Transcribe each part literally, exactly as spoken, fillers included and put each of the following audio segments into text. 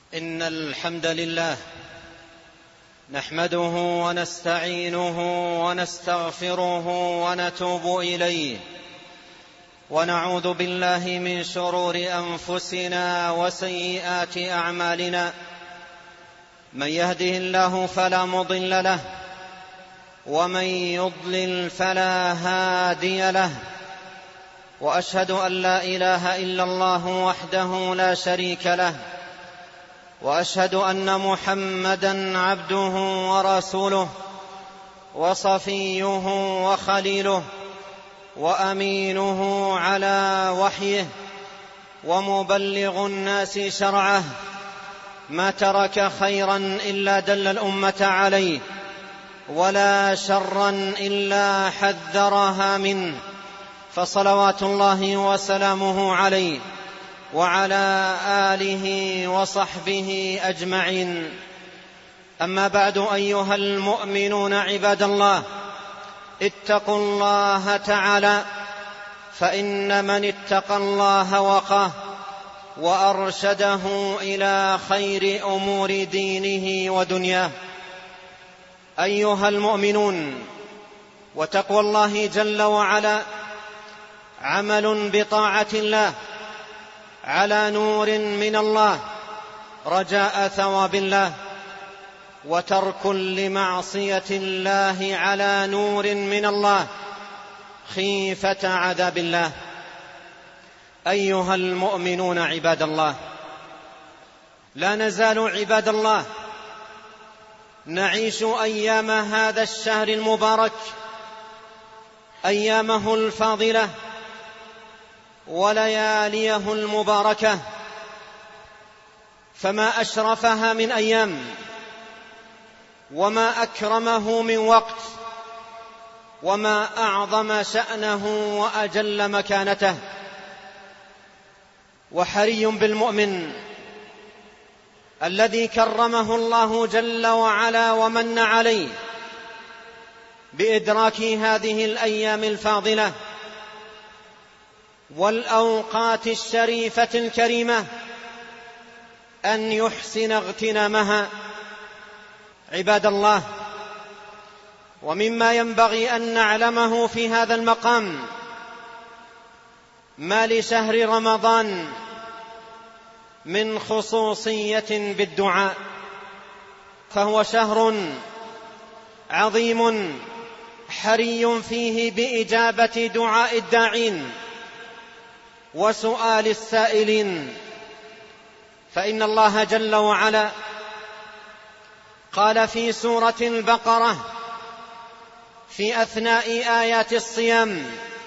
إن الحمد لله نحمده ونستعينه ونستغفره ونتوب إليه، ونعوذ بالله من شرور أنفسنا وسيئات أعمالنا. من يهده الله فلا مضل له، ومن يضلل فلا هادي له، وأشهد أن لا إله إلا الله وحده لا شريك له، وأشهد أن محمدًا عبده ورسوله وصفيه وخليله وأمينه على وحيه ومبلغ الناس شرعه، ما ترك خيرا إلا دل الأمة عليه، ولا شرا إلا حذرها منه، فصلوات الله وسلامه عليه وعلى آله وصحبه أجمعين. أما بعد، أيها المؤمنون عباد الله، اتقوا الله تعالى، فإن من اتقى الله وقاه وأرشده إلى خير أمور دينه ودنياه. أيها المؤمنون، وتقوى الله جل وعلا عمل بطاعة الله على نور من الله رجاء ثواب الله، وترك لمعصية الله على نور من الله خيفة عذاب الله. أيها المؤمنون عباد الله، لا نزال عباد الله نعيش أيام هذا الشهر المبارك، أيامه الفاضلة ولياليه المباركة، فما أشرفها من أيام، وما أكرمه من وقت، وما أعظم شأنه وأجل مكانته. وحري بالمؤمن الذي كرمه الله جل وعلا ومن عليه بإدراك هذه الأيام الفاضلة والأوقات الشريفة الكريمة أن يحسن اغتنامها. عباد الله، ومما ينبغي أن نعلمه في هذا المقام ما لشهر رمضان من خصوصية بالدعاء، فهو شهر عظيم حري فيه بإجابة دعاء الداعين وسؤال السائلين. فإن الله جل وعلا قال في سورة البقرة في أثناء آيات الصيام: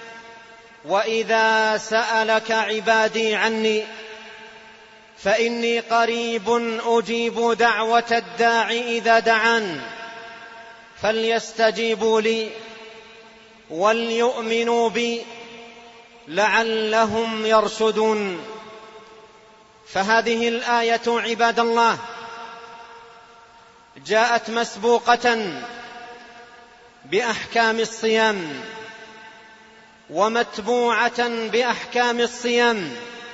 وإذا سألك عبادي عني فإني قريب أجيب دعوة الداع إذا دعان فليستجيبوا لي وليؤمنوا بي لعلهم يرشدون. فهذه الآية عباد الله جاءت مسبوقة بأحكام الصيام ومتبوعة بأحكام الصيام،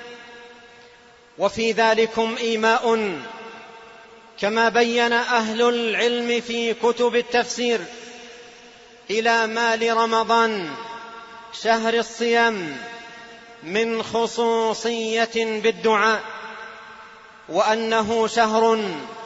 وفي ذلكم إيماء كما بين أهل العلم في كتب التفسير إلى ما لرمضان شهر الصيام من خصوصية بالدعاء، وأنه شهر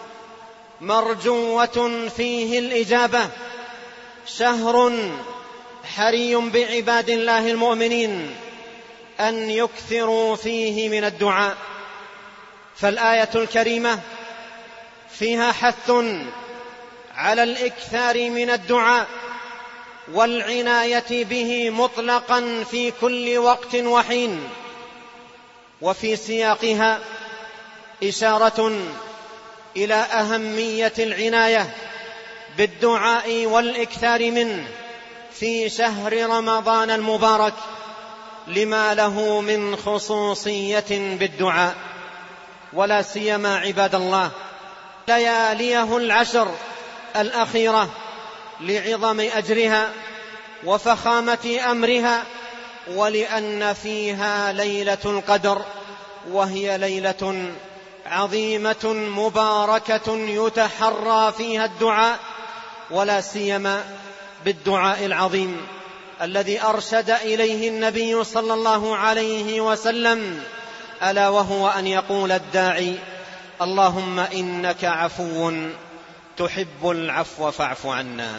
مرجوة فيه الإجابة، شهر حري بعباد الله المؤمنين أن يكثروا فيه من الدعاء. فالآية الكريمة فيها حث على الإكثار من الدعاء والعناية به مطلقا في كل وقت وحين، وفي سياقها إشارة إلى أهمية العناية بالدعاء والإكثار منه في شهر رمضان المبارك لما له من خصوصية بالدعاء، ولا سيما عباد الله لياليه العشر الأخيرة لعظم أجرها وفخامة أمرها، ولأن فيها ليلة القدر، وهي ليلة عظيمة مباركة يتحرى فيها الدعاء، ولا سيما بالدعاء العظيم الذي أرشد إليه النبي صلى الله عليه وسلم، ألا وهو أن يقول الداعي: اللهم إنك عفو تحب العفو فاعف عنا.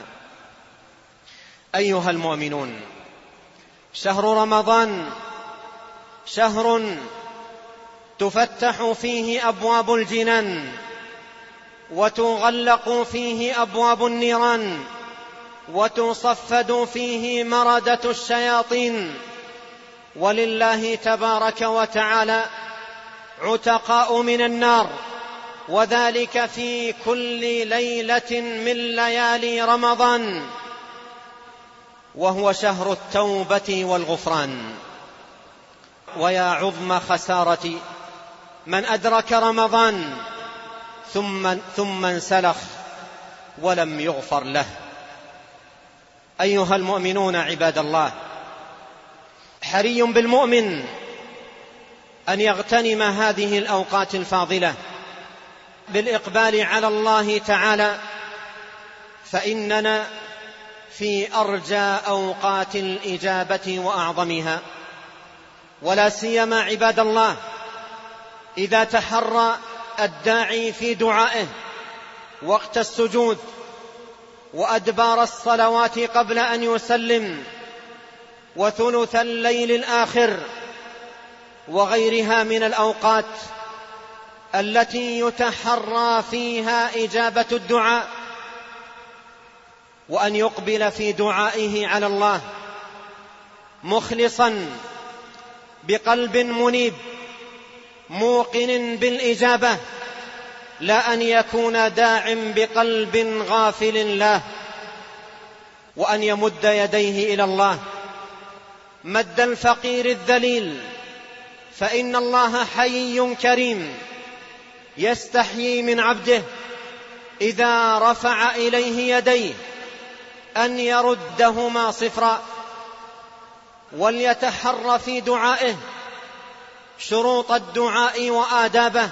أيها المؤمنون، شهر رمضان شهر تفتح فيه أبواب الجنان وتغلق فيه أبواب النيران وتصفد فيه مردة الشياطين، ولله تبارك وتعالى عتقاء من النار، وذلك في كل ليلة من ليالي رمضان، وهو شهر التوبة والغفران. ويا عظم خسارة من أدرك رمضان ثم, ثم انسلخ ولم يغفر له. أيها المؤمنون عباد الله، حري بالمؤمن أن يغتنم هذه الأوقات الفاضلة بالإقبال على الله تعالى، فإننا في أرجى أوقات الإجابة وأعظمها، ولا سيما عباد الله إذا تحرى الداعي في دعائه وقت السجود وأدبار الصلوات قبل أن يسلم وثلث الليل الآخر وغيرها من الأوقات التي يتحرى فيها إجابة الدعاء، وأن يقبل في دعائه على الله مخلصا بقلب منيب موقن بالإجابة، لا أن يكون داع بقلب غافل له، وأن يمد يديه إلى الله مد الفقير الذليل، فإن الله حيي كريم يستحيي من عبده إذا رفع إليه يديه أن يردهما صفرا. وليتحر في دعائه شروط الدعاء وآدابه،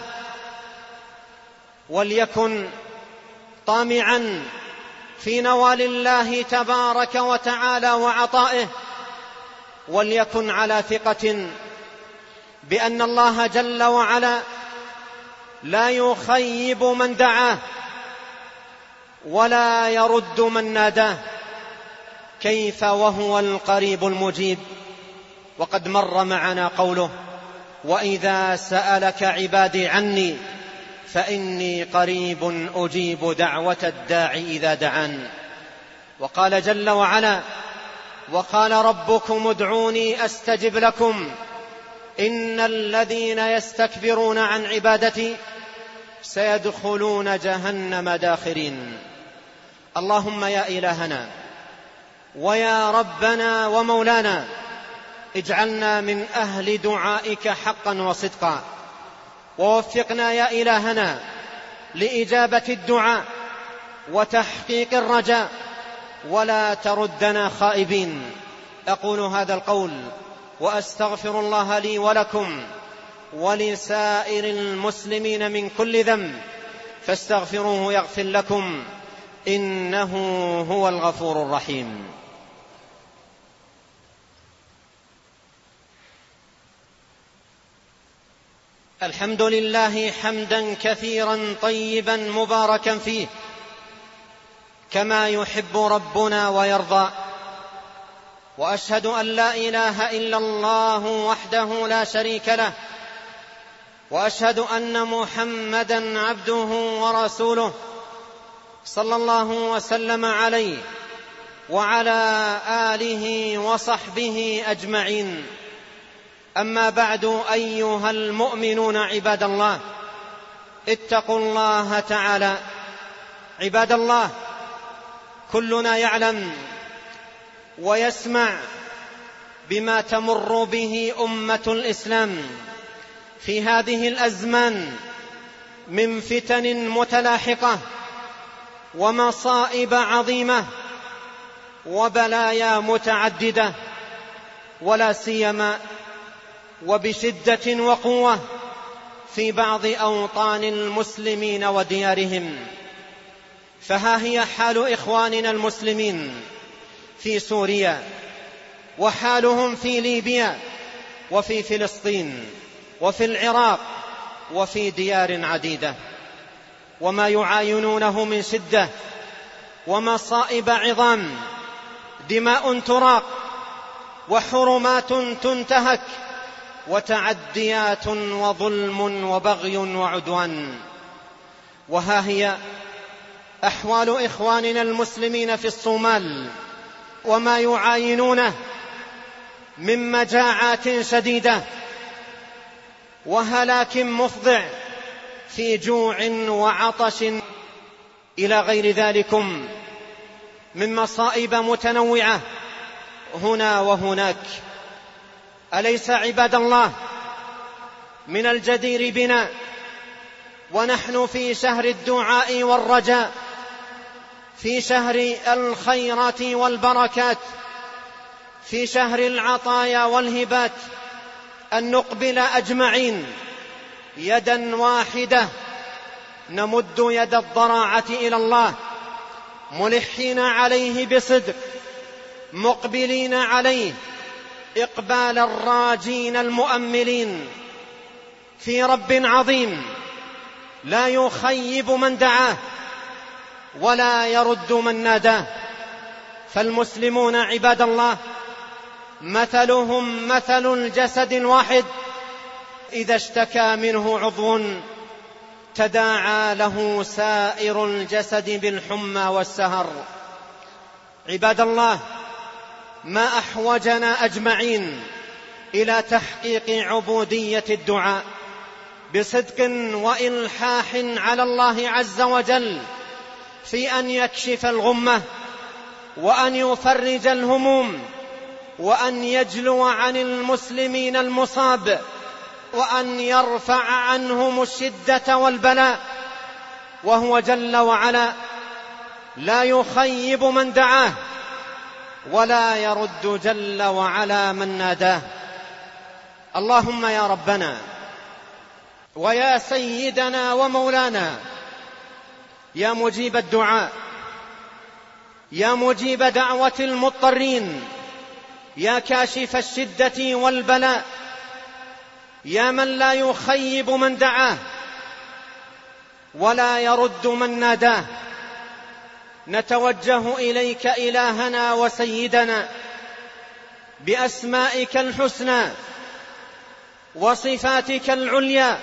وليكن طامعا في نوال الله تبارك وتعالى وعطائه، وليكن على ثقة بأن الله جل وعلا لا يخيب من دعاه ولا يرد من ناداه، كيف وهو القريب المجيب. وقد مر معنا قوله: وإذا سألك عبادي عني فإني قريب أجيب دعوة الداعي إذا دعان. وقال جل وعلا: وقال ربكم ادعوني أستجب لكم إن الذين يستكبرون عن عبادتي سيدخلون جهنم داخرين. اللهم يا إلهنا ويا ربنا ومولانا، اجعلنا من أهل دعائك حقا وصدقا، ووفقنا يا إلهنا لإجابة الدعاء وتحقيق الرجاء، ولا تردنا خائبين. أقول هذا القول وأستغفر الله لي ولكم ولسائر المسلمين من كل ذنب، فاستغفروه يغفر لكم، إنه هو الغفور الرحيم. الحمد لله حمدا كثيرا طيبا مباركا فيه كما يحب ربنا ويرضى، وأشهد أن لا إله إلا الله وحده لا شريك له، وأشهد أن محمدا عبده ورسوله صلى الله وسلم عليه وعلى آله وصحبه أجمعين. أما بعد، أيها المؤمنون عباد الله، اتقوا الله تعالى. عباد الله، كلنا يعلم ويسمع بما تمر به أمة الإسلام في هذه الأزمان من فتن متلاحقة ومصائب عظيمة وبلايا متعددة، ولا سيما وبشدة وقوة في بعض أوطان المسلمين وديارهم. فها هي حال إخواننا المسلمين في سوريا، وحالهم في ليبيا، وفي فلسطين، وفي العراق، وفي ديار عديدة، وما يعاينونه من شدة ومصائب عظام، دماء تراق، وحرمات تنتهك، وتعديات وظلم وبغي وعدوان. وها هي أحوال إخواننا المسلمين في الصومال، وما يعاينونه من مجاعات شديدة وهلاك مفضع في جوع وعطش إلى غير ذلكم من مصائب متنوعة هنا وهناك. أليس عباد الله من الجدير بنا ونحن في شهر الدعاء والرجاء، في شهر الخيرات والبركات، في شهر العطايا والهبات، أن نقبل أجمعين يدا واحدة، نمد يد الضراعة إلى الله، ملحين عليه بصدق، مقبلين عليه إقبال الراجين المؤملين في رب عظيم لا يخيب من دعاه ولا يرد من ناداه. فالمسلمون عباد الله مثلهم مثل الجسد الواحد، إذا اشتكى منه عضو تداعى له سائر الجسد بالحمى والسهر. عباد الله، ما أحوجنا أجمعين إلى تحقيق عبودية الدعاء بصدق وإلحاح على الله عز وجل في أن يكشف الغمة، وأن يفرج الهموم، وأن يجلو عن المسلمين المصاب، وأن يرفع عنهم الشدة والبلاء. وهو جل وعلا لا يخيب من دعاه ولا يرد جل وعلا من ناداه. اللهم يا ربنا ويا سيدنا ومولانا، يا مجيب الدعاء، يا مجيب دعوة المضطرين، يا كاشف الشدة والبلاء، يا من لا يخيب من دعاه ولا يرد من ناداه، نتوجه إليك إلهنا وسيدنا بأسمائك الحسنى وصفاتك العليا،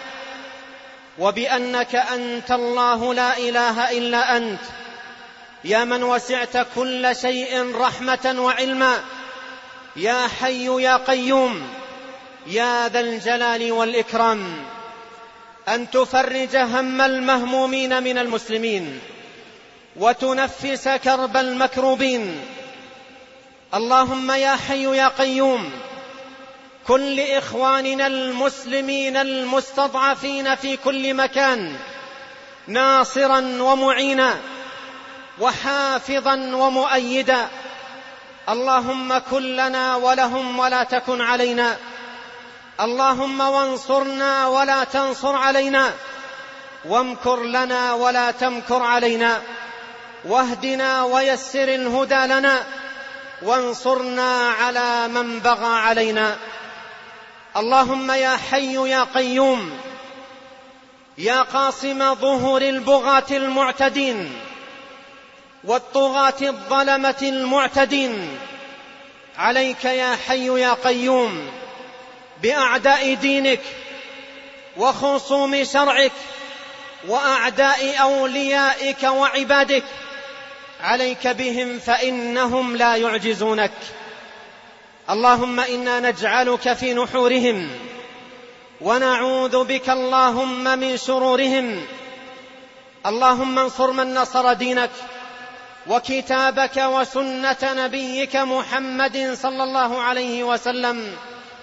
وبأنك أنت الله لا إله إلا أنت، يا من وسعت كل شيء رحمة وعلما، يا حي يا قيوم، يا ذا الجلال والإكرام، أن تفرج هم المهمومين من المسلمين وتنفس كرب المكروبين. اللهم يا حي يا قيوم، كن لإخواننا المسلمين المستضعفين في كل مكان ناصرا ومعينا وحافظا ومؤيدا. اللهم كن لنا ولهم ولا تكن علينا، اللهم وانصرنا ولا تنصر علينا، وامكر لنا ولا تمكر علينا، واهدنا ويسر الهدى لنا، وانصرنا على من بغى علينا. اللهم يا حي يا قيوم، يا قاصم ظهور البغاة المعتدين والطغاة الظلمة المعتدين، عليك يا حي يا قيوم بأعداء دينك وخصوم شرعك وأعداء أوليائك وعبادك، عليك بهم فإنهم لا يعجزونك. اللهم إنا نجعلك في نحورهم ونعوذ بك اللهم من شرورهم. اللهم انصر من نصر دينك وكتابك وسنة نبيك محمد صلى الله عليه وسلم.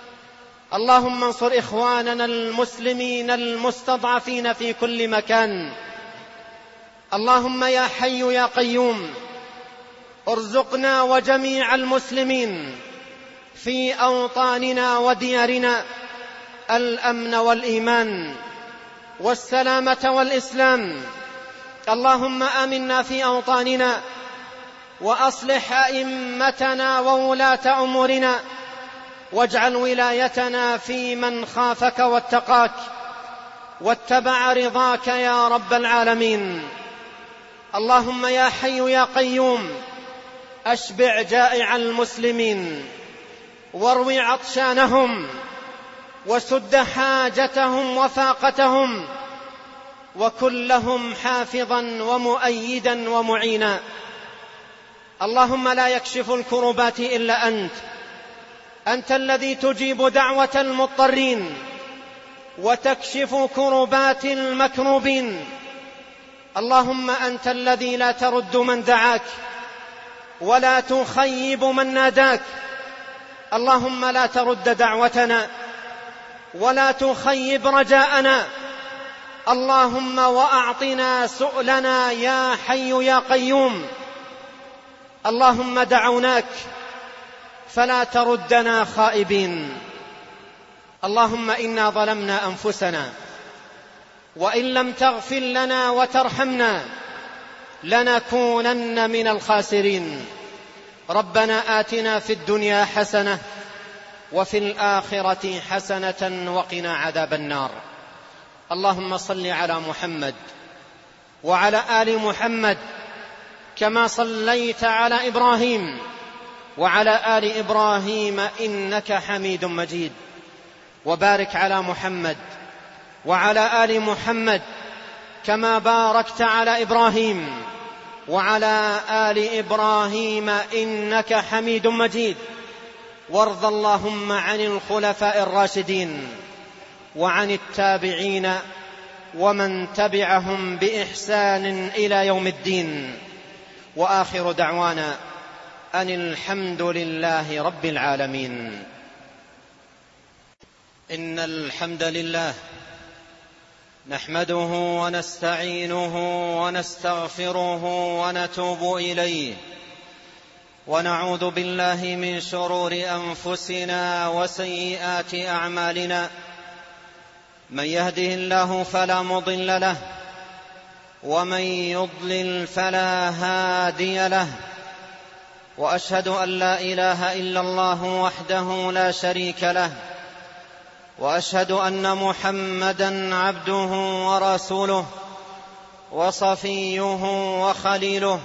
اللهم انصر إخواننا المسلمين المستضعفين في كل مكان. اللهم يا حي يا قيوم، ارزقنا وجميع المسلمين في أوطاننا وديارنا الأمن والإيمان والسلامة والإسلام. اللهم آمنا في أوطاننا، وأصلح أئمتنا وولاة أمورنا، واجعل ولايتنا في من خافك واتقاك واتبع رضاك يا رب العالمين. اللهم يا حي يا قيوم، أشبع جائع المسلمين، واروي عطشانهم، وسد حاجتهم وفاقتهم، وكن لهم حافظا ومؤيدا ومعينا. اللهم لا يكشف الكربات إلا أنت، أنت الذي تجيب دعوة المضطرين وتكشف كربات المكروبين. اللهم أنت الذي لا ترد من دعاك ولا تخيب من ناداك. اللهم لا ترد دعوتنا ولا تخيب رجاءنا. اللهم وأعطنا سؤلنا يا حي يا قيوم. اللهم دعوناك فلا تردنا خائبين. اللهم إنا ظلمنا أنفسنا، وإن لم تغفر لنا وترحمنا لنكونن من الخاسرين. ربنا آتنا في الدنيا حسنة وفي الآخرة حسنة وقنا عذاب النار. اللهم صل على محمد وعلى آل محمد كما صليت على إبراهيم وعلى آل إبراهيم إنك حميد مجيد، وبارك على محمد وعلى آل محمد كما باركت على إبراهيم وعلى آل إبراهيم إنك حميد مجيد. وارض اللهم عن الخلفاء الراشدين وعن التابعين ومن تبعهم بإحسان إلى يوم الدين. وآخر دعوانا أن الحمد لله رب العالمين. إن الحمد لله نحمده ونستعينه ونستغفره ونتوب إليه، ونعوذ بالله من شرور أنفسنا وسيئات أعمالنا. من يهده الله فلا مضل له، ومن يضلل فلا هادي له. وأشهد أن لا إله إلا الله وحده لا شريك له، وأشهد أن محمدًا عبده ورسوله وصفيه وخليله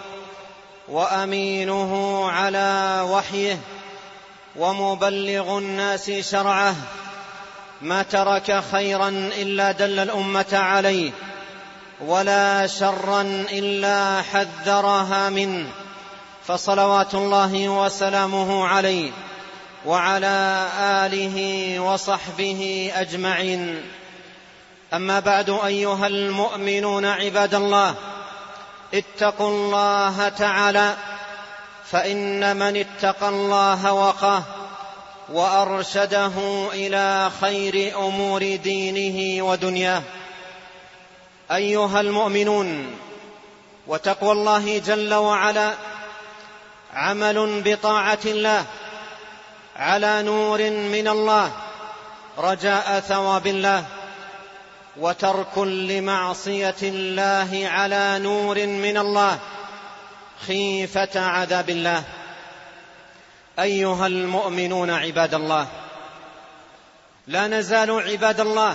وأمينه على وحيه ومبلغ الناس شرعه. ما ترك خيرا إلا دل الأمة عليه، ولا شرا إلا حذرها منه. فصلوات الله وسلامه عليه وعلى آله وصحبه أجمعين. أما بعد، أيها المؤمنون عباد الله، اتقوا الله تعالى، فإن من اتقى الله وقاه وأرشده إلى خير أمور دينه ودنياه. أيها المؤمنون، وتقوى الله جل وعلا عمل بطاعة الله على نور من الله رجاء ثواب الله، وترك لمعصية الله على نور من الله خيفة عذاب الله. أيها المؤمنون عباد الله، لا نزال عباد الله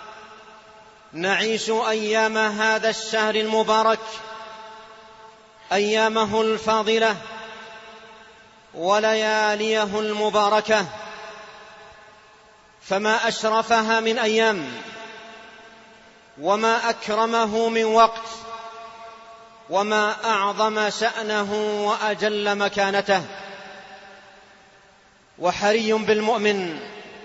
نعيش أيام هذا الشهر المبارك، أيامه الفاضلة ولياليه المباركة، فما أشرفها من أيام، وما أكرمه من وقت، وما أعظم شأنه وأجل مكانته. وحري بالمؤمن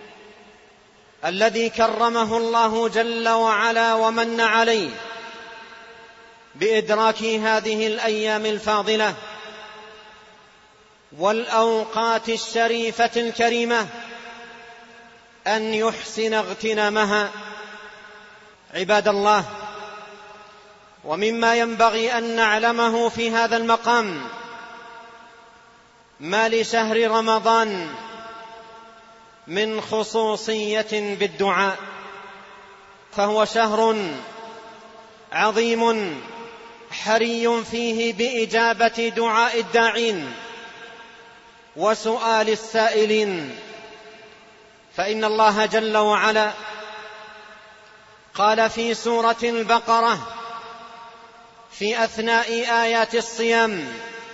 الذي كرمه الله جل وعلا ومن عليه بإدراك هذه الأيام الفاضلة والأوقات الشريفة الكريمة أن يحسن اغتنامها. عباد الله، ومما ينبغي أن نعلمه في هذا المقام ما لشهر رمضان من خصوصية بالدعاء. فهو شهر عظيم حري فيه بإجابة دعاء الداعين وسؤال السائلين، فإن الله جل وعلا قال في سورة البقرة في أثناء آيات الصيام: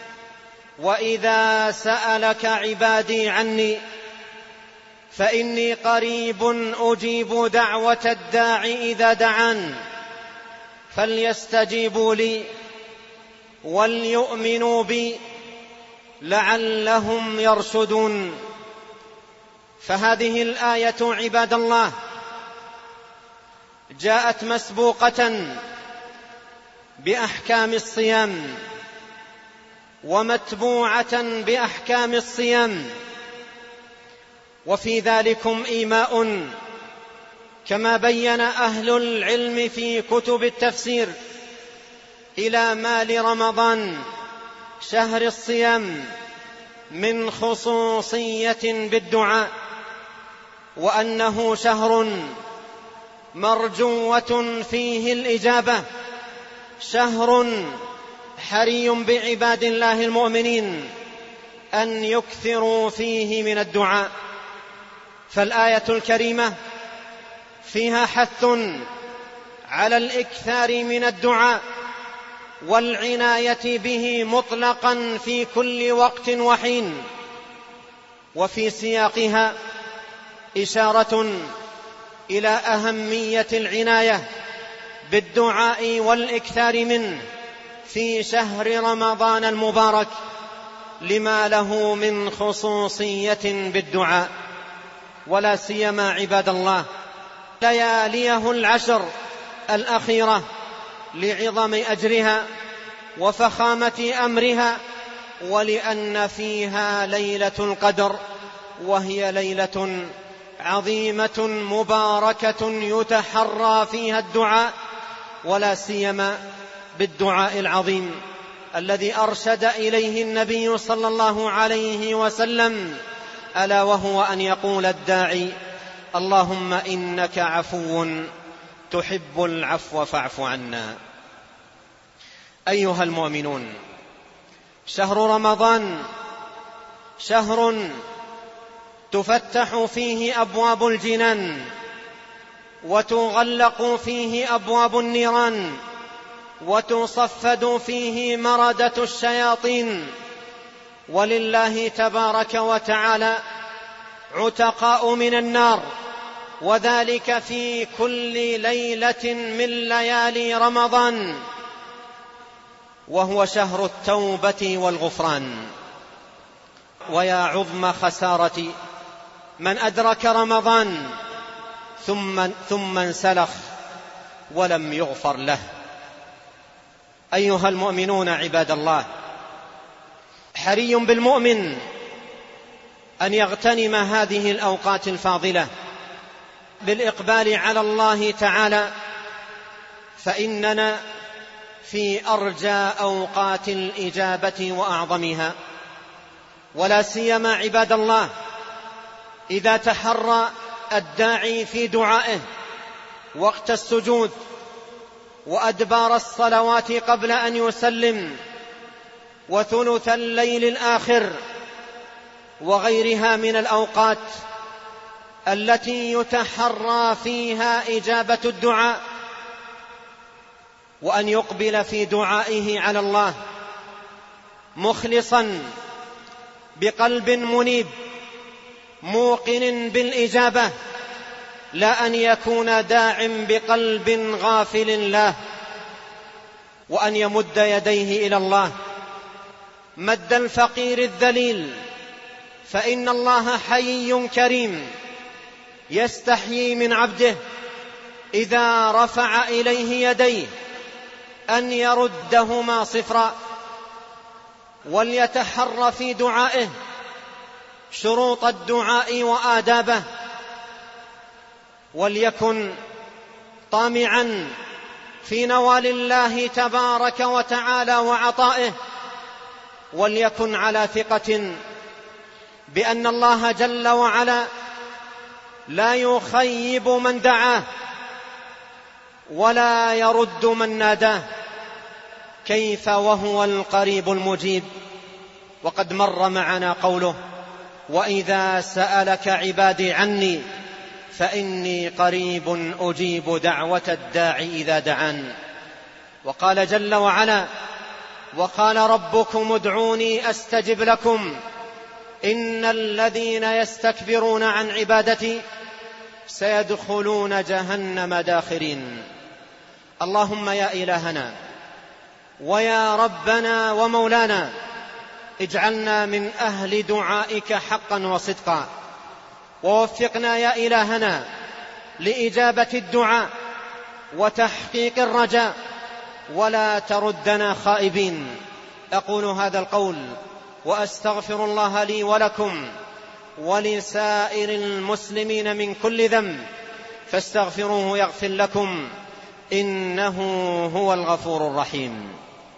وإذا سألك عبادي عني فإني قريب أجيب دعوة الداع إذا دعان فليستجيبوا لي وليؤمنوا بي لعلهم يرشدون. فهذه الآية عباد الله جاءت مسبوقة بأحكام الصيام ومتبوعة بأحكام الصيام، وفي ذلكم إيماء كما بين أهل العلم في كتب التفسير إلى ما لرمضان شهر الصيام من خصوصية بالدعاء، وأنه شهر مرجوة فيه الإجابة، شهر حري بعباد الله المؤمنين أن يكثروا فيه من الدعاء. فالآية الكريمة فيها حث على الإكثار من الدعاء والعناية به مطلقا في كل وقت وحين، وفي سياقها إشارة إلى أهمية العناية بالدعاء والإكثار منه في شهر رمضان المبارك لما له من خصوصية بالدعاء، ولا سيما عباد الله لياليه العشر الأخيرة لعظم أجرها وفخامة أمرها، ولأن فيها ليلة القدر، وهي ليلة عظيمة مباركة يتحرى فيها الدعاء، ولا سيما بالدعاء العظيم الذي أرشد إليه النبي صلى الله عليه وسلم، ألا وهو أن يقول الداعي: اللهم إنك عفو تحب العفو فاعف عنا. أيها المؤمنون، شهر رمضان شهر تفتح فيه أبواب الجنان وتغلق فيه أبواب النيران وتصفد فيه مردة الشياطين، ولله تبارك وتعالى عتقاء من النار، وذلك في كل ليلة من ليالي رمضان، وهو شهر التوبة والغفران. ويا عظم خسارة من أدرك رمضان ثم, ثم انسلخ ولم يغفر له. أيها المؤمنون عباد الله، حري بالمؤمن أن يغتنم هذه الأوقات الفاضلة بالإقبال على الله تعالى، فإننا في أرجى أوقات الإجابة وأعظمها، ولا سيما عباد الله إذا تحرى الداعي في دعائه وقت السجود وأدبار الصلوات قبل أن يسلم وثلث الليل الآخر وغيرها من الأوقات التي يتحرى فيها إجابة الدعاء، وأن يقبل في دعائه على الله مخلصا بقلب منيب موقن بالإجابة، لا أن يكون داع بقلب غافل له، وأن يمد يديه إلى الله مد الفقير الذليل، فإن الله حيي كريم يستحيي من عبده إذا رفع إليه يديه أن يردهما صفرا. وليتحرى في دعائه شروط الدعاء وآدابه، وليكن طامعا في نوال الله تبارك وتعالى وعطائه، وليكن على ثقة بأن الله جل وعلا لا يخيب من دعاه ولا يرد من ناداه، كيف وهو القريب المجيب. وقد مر معنا قوله: وإذا سألك عبادي عني فإني قريب أجيب دعوة الداع إذا دعان. وقال جل وعلا: وقال ربكم ادعوني أستجب لكم إن الذين يستكبرون عن عبادتي سيدخلون جهنم داخرين. اللهم يا إلهنا ويا ربنا ومولانا، اجعلنا من أهل دعائك حقا وصدقا، ووفقنا يا إلهنا لإجابة الدعاء وتحقيق الرجاء، ولا تردنا خائبين. أقول هذا القول وأستغفر الله لي ولكم ولسائر المسلمين من كل ذنب، فاستغفروه يغفر لكم، إنه هو الغفور الرحيم.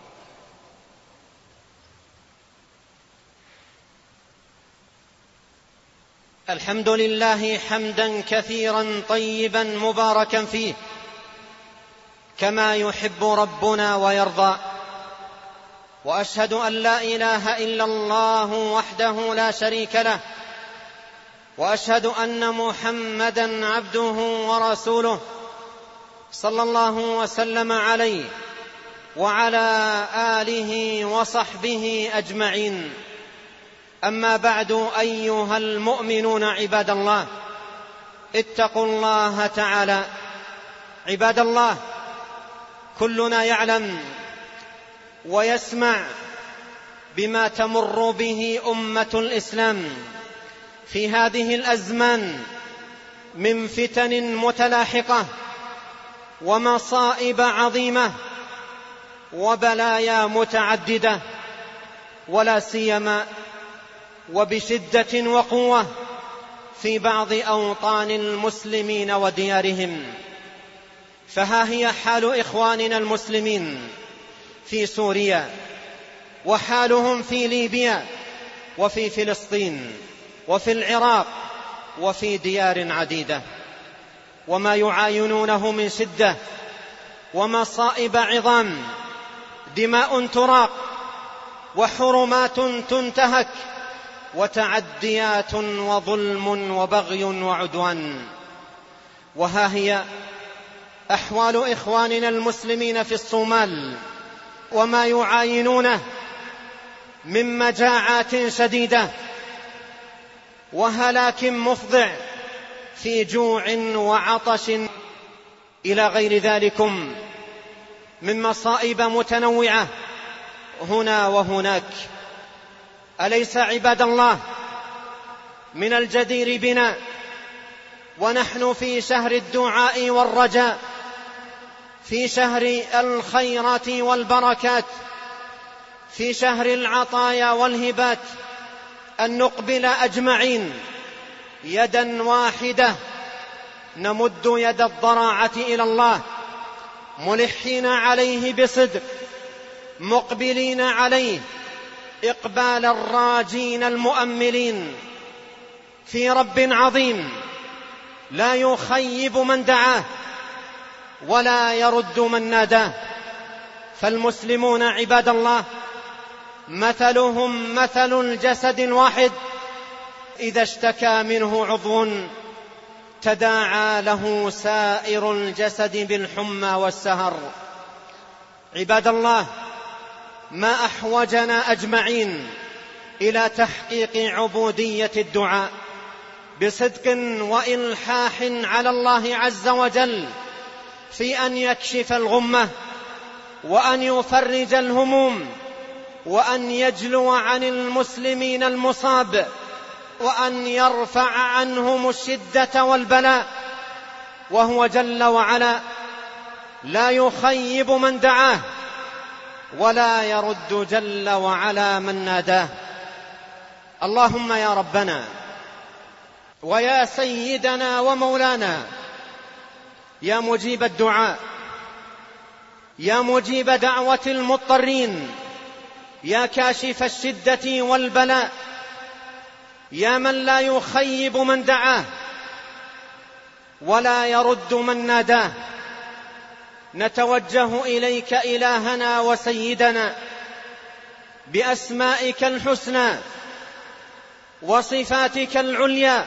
الحمد لله حمدا كثيرا طيبا مباركا فيه، كما يحب ربنا ويرضى. وأشهد أن لا إله إلا الله وحده لا شريك له، وأشهد أن محمدا عبده ورسوله، صلى الله وسلم عليه وعلى آله وصحبه أجمعين. أما بعد، أيها المؤمنون عباد الله، اتقوا الله تعالى. عباد الله، كلنا يعلم ويسمع بما تمر به أمة الإسلام في هذه الأزمان من فتن متلاحقة ومصائب عظيمة وبلايا متعددة، ولا سيما وبشدة وقوة في بعض أوطان المسلمين وديارهم. فها هي حال إخواننا المسلمين في سوريا، وحالهم في ليبيا، وفي فلسطين، وفي العراق، وفي ديار عديدة، وما يعاينونه من شدة ومصائب عظام، دماء تراق، وحرمات تنتهك، وتعديات وظلم وبغي وعدوان. وها هي أحوال إخواننا المسلمين في الصومال، وما يعاينونه من مجاعات شديدة وهلاك مفضع في جوع وعطش إلى غير ذلكم من مصائب متنوعة هنا وهناك. أليس عباد الله من الجدير بنا ونحن في شهر الدعاء والرجاء، في شهر الخيرات والبركات، في شهر العطايا والهبات، أن نقبل أجمعين يدا واحدة، نمد يد الضراعة إلى الله، ملحين عليه بصدق، مقبلين عليه إقبال الراجين المؤملين في رب عظيم لا يخيب من دعاه ولا يرد من ناداه. فالمسلمون عباد الله مثلهم مثل الجسد الواحد، إذا اشتكى منه عضو تداعى له سائر الجسد بالحمى والسهر. عباد الله، ما أحوجنا أجمعين إلى تحقيق عبودية الدعاء بصدق وإلحاح على الله عز وجل في أن يكشف الغمة، وأن يفرج الهموم، وأن يجلو عن المسلمين المصاب، وأن يرفع عنهم الشدة والبلاء. وهو جل وعلا لا يخيب من دعاه ولا يرد جل وعلا من ناداه. اللهم يا ربنا ويا سيدنا ومولانا، يا مجيب الدعاء، يا مجيب دعوة المضطرين، يا كاشف الشدة والبلاء، يا من لا يخيب من دعاه ولا يرد من ناداه، نتوجه إليك إلهنا وسيدنا بأسمائك الحسنى وصفاتك العليا،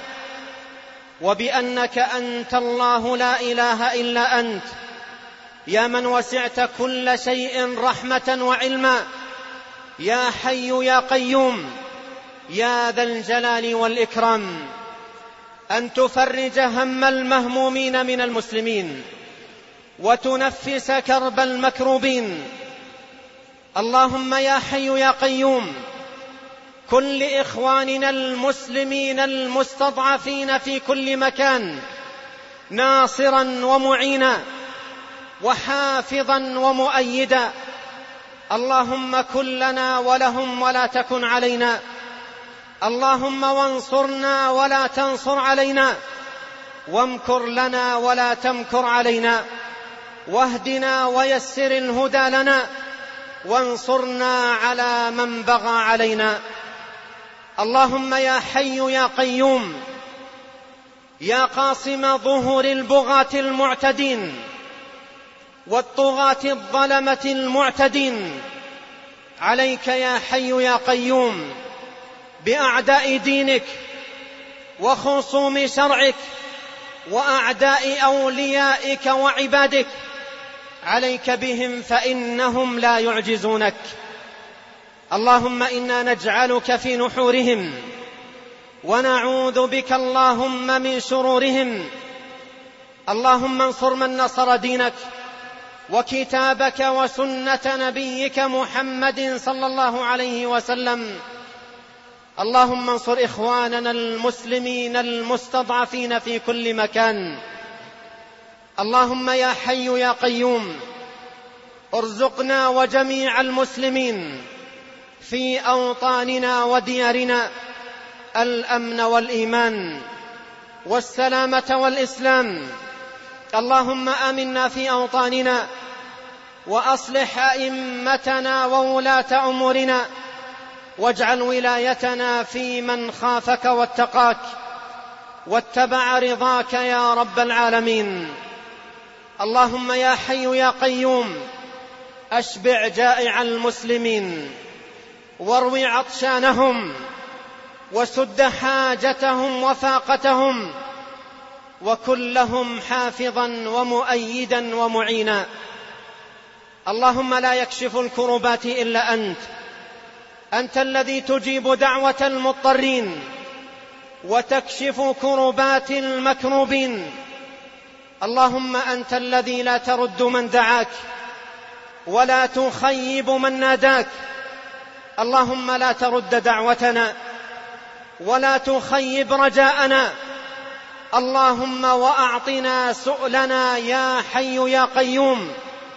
وبأنك أنت الله لا إله إلا أنت، يا من وسعت كل شيء رحمة وعلما، يا حي يا قيوم، يا ذا الجلال والإكرام، أن تفرج هم المهمومين من المسلمين وتنفس كرب المكروبين. اللهم يا حي يا قيوم، كن لإخواننا المسلمين المستضعفين في كل مكان ناصرا ومعينا وحافظا ومؤيدا. اللهم كن لنا ولهم ولا تكن علينا، اللهم وانصرنا ولا تنصر علينا، وامكر لنا ولا تمكر علينا، واهدنا ويسر الهدى لنا، وانصرنا على من بغى علينا. اللهم يا حي يا قيوم، يا قاصم ظهور البغاة المعتدين والطغاة الظلمة المعتدين، عليك يا حي يا قيوم بأعداء دينك وخصوم شرعك وأعداء أوليائك وعبادك، عليك بهم فإنهم لا يعجزونك. اللهم إنا نجعلك في نحورهم ونعوذ بك اللهم من شرورهم. اللهم انصر من نصر دينك وكتابك وسنة نبيك محمد صلى الله عليه وسلم. اللهم انصر إخواننا المسلمين المستضعفين في كل مكان. اللهم يا حي يا قيوم، ارزقنا وجميع المسلمين في أوطاننا وديارنا الأمن والإيمان والسلامة والإسلام. اللهم آمنا في أوطاننا وأصلح أئمتنا وولاة أمورنا، واجعل ولايتنا في من خافك واتقاك واتبع رضاك يا رب العالمين. اللهم يا حي يا قيوم، أشبع جائع المسلمين واروي عطشانهم وسد حاجتهم وفاقتهم، وكن لهم حافظا ومؤيدا ومعينا. اللهم لا يكشف الكربات إلا أنت، أنت الذي تجيب دعوة المضطرين وتكشف كربات المكروبين. اللهم أنت الذي لا ترد من دعاك ولا تخيب من ناداك. اللهم لا ترد دعوتنا ولا تخيب رجاءنا. اللهم وأعطنا سؤلنا يا حي يا قيوم.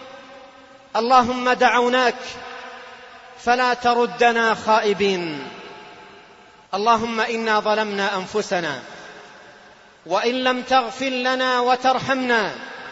اللهم دعوناك فلا تردنا خائبين. اللهم إنا ظلمنا أنفسنا، وإن لم تغفر لنا وترحمنا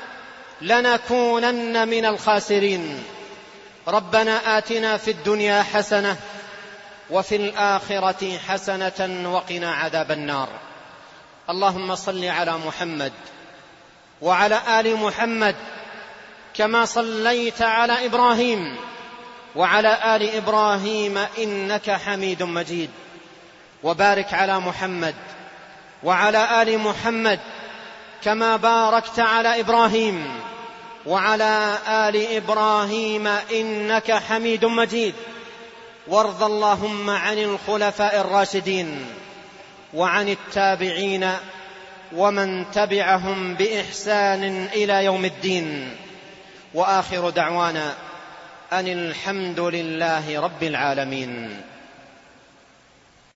لنكونن من الخاسرين. ربنا آتنا في الدنيا حسنة وفي الآخرة حسنة وقنا عذاب النار. اللهم صل على محمد وعلى آل محمد كما صليت على إبراهيم وعلى آل إبراهيم إنك حميد مجيد، وبارك على محمد وعلى آل محمد كما باركت على إبراهيم وعلى آل إبراهيم إنك حميد مجيد. وارض اللهم عن الخلفاء الراشدين وعن التابعين ومن تبعهم بإحسان إلى يوم الدين. وآخر دعوانا أن الحمد لله رب العالمين.